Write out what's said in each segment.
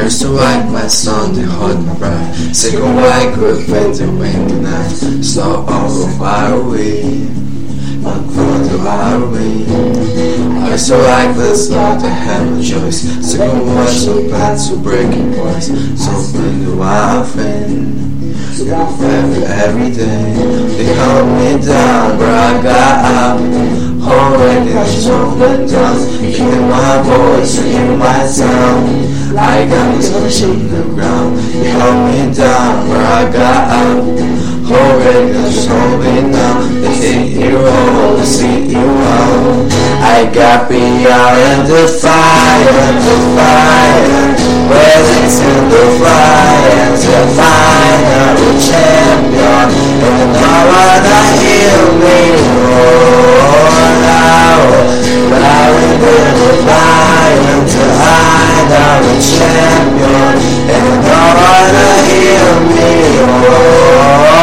I used to write my song to hold my breath. Say goodbye, good friends, and when the night slow over far away. I'm going to far away. I used to write this song to have no choice. Say goodbye, so bad, so breaking voice. So bring the wild friend. Every day they calm me down, but I got up. Already open down, hear my voice, hear my sound. I got me touching the ground. You held me down, but I got up. Already open down, they hit you all, they see you all. I got beyond the fire, presence in the fire, the final champion. And now I hear me roar loud, louder than the fire, the final champion. And now I hear me roar.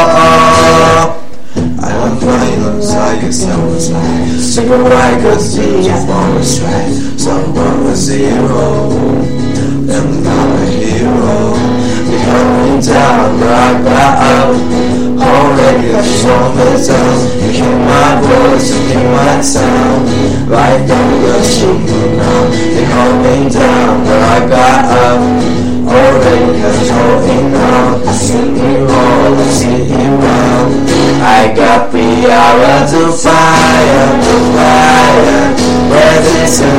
I don't find alongside yourself was like single right, cause you're from a strike. Someone was zero, and now a hero. You held me down, but I got up. Already a moment down. You hear my voice, you hear my sound. Like I'm gonna shoot you now. You held me down, but I got up. Already a holding out. I see you all, I see you out. I got beyond the fire, presence in